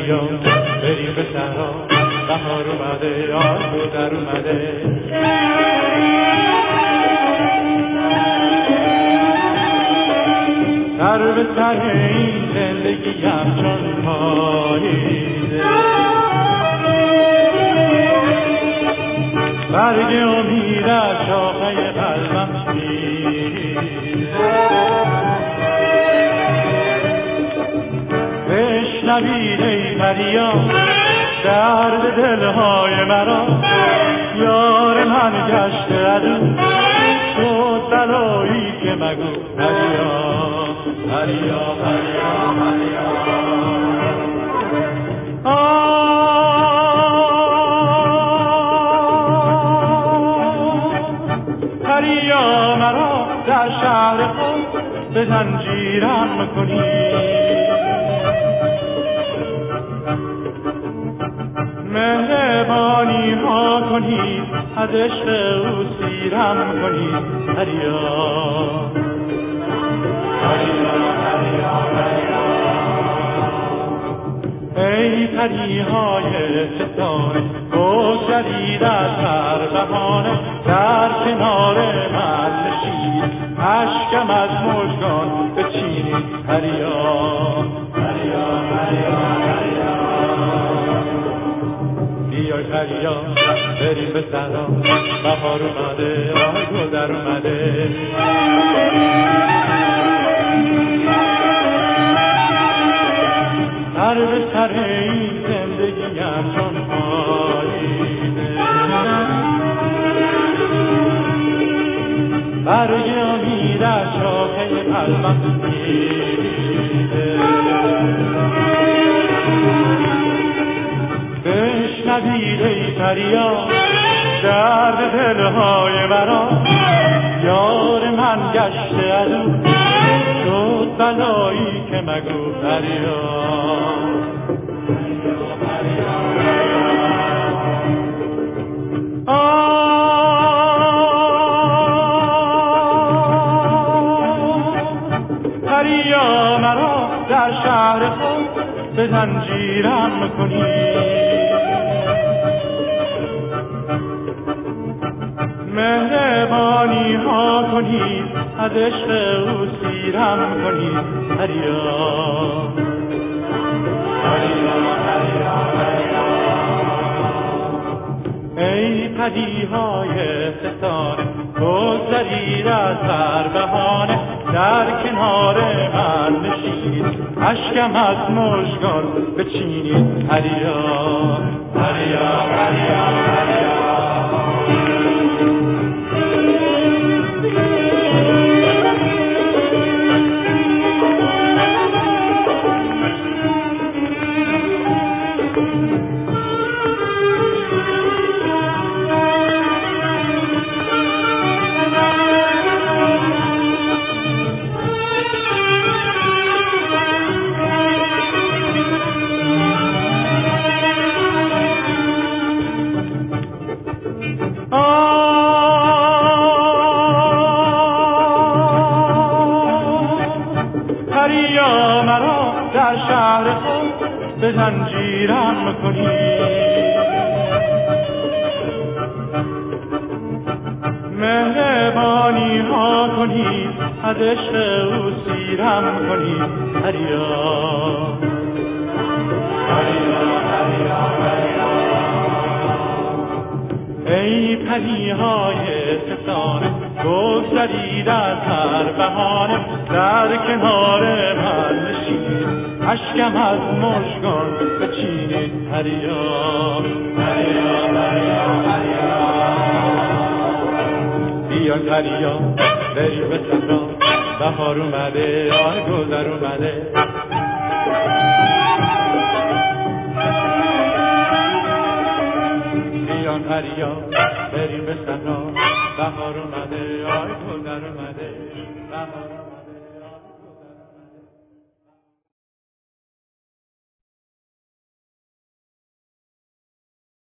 دریا بریم به صحرا، بهار اومده، آه در اومده. سر به سر این زندگیم چون پاییزه، برگ امید از شاخه قلبم میریزه. بشنوید ای فریاد درد دلهای مرا، یار من گشته عدو شد بلایی که مگو دریا دریا دریا دریا. دریا مرا در شهر خود به زنجیرم کنی، مهربانی ها کنید، از عشق او سیرم کنید. دریا دریا دریا دریا. ای پریهای ستاره بگذرید از هر بهانه، در کنار من نشینید، اشکم از مژگان بچینید. دریا دریا دریا دریا. بیای دریا بریم به صحرا، بهار اومده، آه گل در اومده. سر به سر این زندگیم چون پاییزه، برگ امید از شاخه قلبم میریزه. بشنوید ای فریاد درد دلهای مرا، یار من گشته عدو شد بلایی که مگو دریا دریا مرا در شهر خود به زنجیرم کنید، مهربانی ها کنید، از عشق او سیرم کنید. دریا دریا دریا دریا. ای پریهای ستاره بگذرید از هر بهانه، در کنار من نشینید، اشکم از مژگان بچینید. دریا دریا دریا دریا. دریا مرا در شهر خود به زنجیرم کنید، مهربانی ها کنید، از عشق او سیرم کنید. دریا دریا دریا دریا. ای پریهای ستاره بگذرید از هر بهانه، در کنار من نشینید، اشکم از مژگان بچینید. دریا دریا دریا دریا. بیان دریا بریم به صحرا، بهار اومده، آه گل در اومده. بیان دریا بریم به صحرا، بهار اومده، آه گل در اومده. بهار